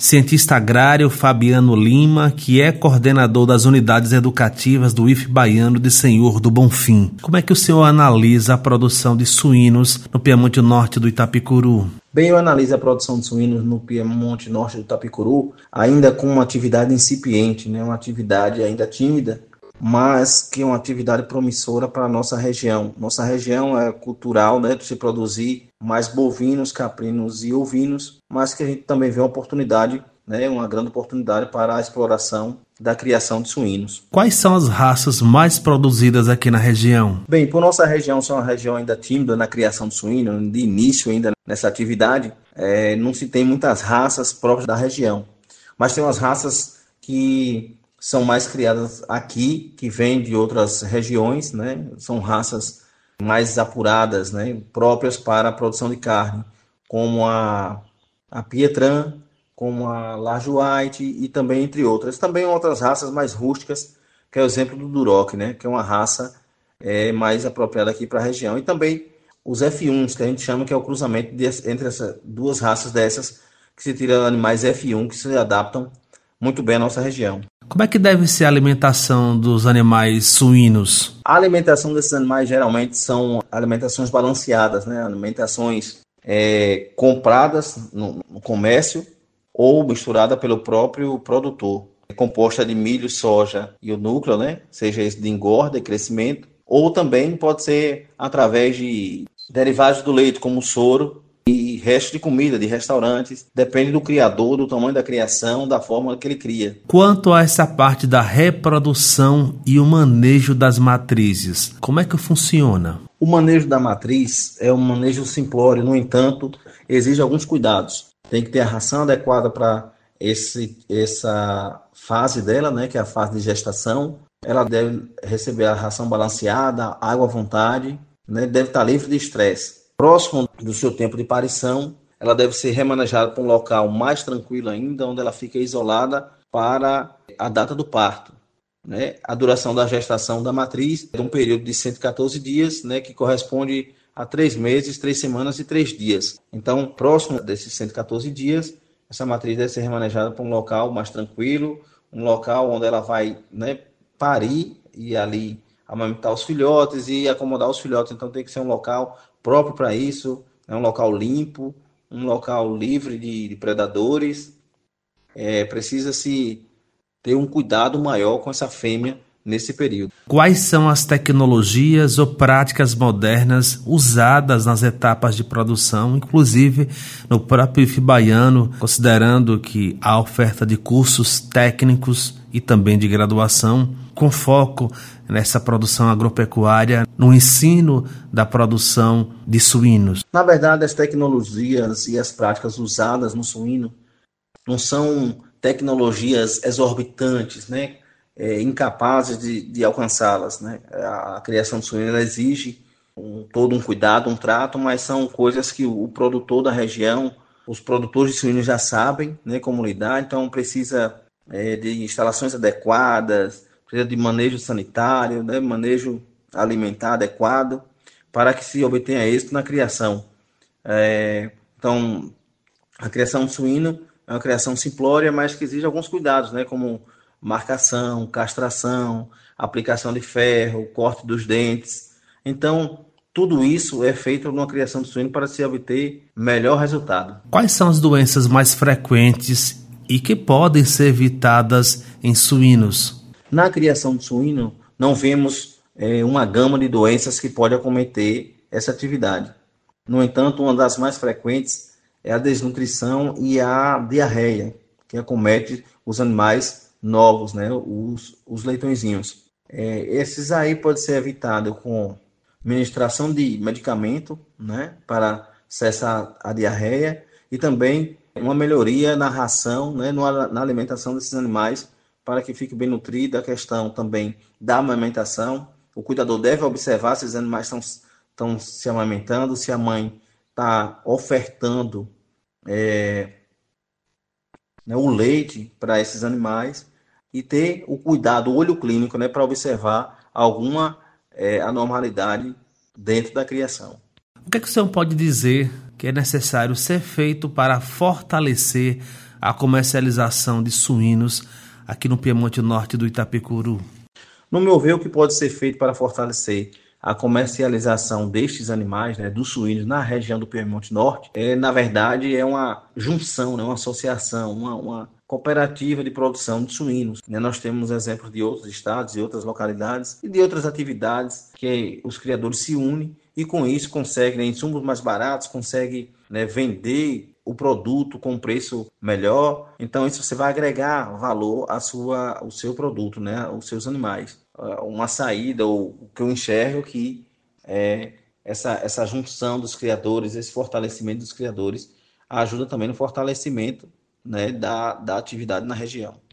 cientista agrário Fabiano Lima, que é coordenador das unidades educativas do IF Baiano de Senhor do Bonfim. Como é que o senhor analisa a produção de suínos no Piemonte Norte do Itapicuru? Bem, eu analiso a produção de suínos no Piemonte Norte do Itapicuru ainda com uma atividade incipiente, uma atividade ainda tímida, mas que é uma atividade promissora para a nossa região. Nossa região é cultural, de se produzir mais bovinos, caprinos e ovinos, mas que a gente também vê uma oportunidade, uma grande oportunidade para a exploração da criação de suínos. Quais são as raças mais produzidas aqui na região? Bem, por nossa região ser uma região ainda tímida na criação de suínos, de início ainda nessa atividade, não se tem muitas raças próprias da região, mas tem umas raças que são mais criadas aqui, que vêm de outras regiões, São raças mais apuradas, próprias para a produção de carne, como a Pietran, como a Large White e também entre outras. Também outras raças mais rústicas, que é o exemplo do Duroc, que é uma raça mais apropriada aqui para a região. E também os F1s, que a gente chama que é o cruzamento entre essas duas raças dessas, que se tira animais F1 que se adaptam muito bem à nossa região. Como é que deve ser a alimentação dos animais suínos? A alimentação desses animais geralmente são alimentações balanceadas, alimentações compradas no comércio ou misturada pelo próprio produtor. É composta de milho, soja e o núcleo, seja esse de engorda e crescimento, ou também pode ser através de derivados do leite, como o soro, e resto de comida, de restaurantes, depende do criador, do tamanho da criação, da forma que ele cria. Quanto a essa parte da reprodução e o manejo das matrizes, como é que funciona? O manejo da matriz é um manejo simplório, no entanto, exige alguns cuidados. Tem que ter a ração adequada para essa fase dela, que é a fase de gestação. Ela deve receber a ração balanceada, água à vontade, deve estar livre de estresse. Próximo do seu tempo de parição, ela deve ser remanejada para um local mais tranquilo ainda, onde ela fica isolada para a data do parto. A duração da gestação da matriz é um período de 114 dias, que corresponde a 3 meses, 3 semanas e 3 dias. Então, próximo desses 114 dias, essa matriz deve ser remanejada para um local mais tranquilo, um local onde ela vai parir e ali amamentar os filhotes e acomodar os filhotes. Então, tem que ser um local próprio para isso, um local limpo, um local livre de predadores. Precisa-se ter um cuidado maior com essa fêmea nesse período. Quais são as tecnologias ou práticas modernas usadas nas etapas de produção, inclusive no próprio IF Baiano, considerando que há oferta de cursos técnicos e também de graduação, com foco nessa produção agropecuária, no ensino da produção de suínos? Na verdade, as tecnologias e as práticas usadas no suíno não são tecnologias exorbitantes, incapazes de alcançá-las. A criação de suíno ela exige todo um cuidado, um trato, mas são coisas que o produtor da região, os produtores de suínos já sabem como lidar, então precisa de instalações adequadas, precisa de manejo sanitário, manejo alimentar adequado, para que se obtenha êxito na criação. Então, a criação de suíno é uma criação simplória, mas que exige alguns cuidados, como marcação, castração, aplicação de ferro, corte dos dentes. Então, tudo isso é feito numa criação de suíno para se obter melhor resultado. Quais são as doenças mais frequentes e que podem ser evitadas em suínos? Na criação de suíno, não vemos uma gama de doenças que pode acometer essa atividade. No entanto, uma das mais frequentes é a desnutrição e a diarreia, que acomete os animais novos, os leitõezinhos. Esses aí podem ser evitados com administração de medicamento, para cessar a diarreia, e também uma melhoria na ração, na alimentação desses animais, para que fique bem nutrido. A questão também da amamentação. O cuidador deve observar se os animais estão se amamentando, se a mãe está ofertando o leite para esses animais, e ter o cuidado, o olho clínico, para observar alguma anormalidade dentro da criação. O que o senhor pode dizer que é necessário ser feito para fortalecer a comercialização de suínos aqui no Piemonte Norte do Itapecuru? No meu ver, o que pode ser feito para fortalecer a comercialização destes animais, né, dos suínos na região do Piemonte Norte, na verdade, é uma junção, né, uma associação, uma cooperativa de produção de suínos. Né? Nós temos exemplos de outros estados e outras localidades e de outras atividades que os criadores se unem e com isso conseguem, né, insumos mais baratos, conseguem, né, vender o produto com preço melhor. Então isso você vai agregar valor ao seu produto, né, aos seus animais. Uma saída, ou o que eu enxergo que é essa junção dos criadores, esse fortalecimento dos criadores ajuda também no fortalecimento, né, da atividade na região.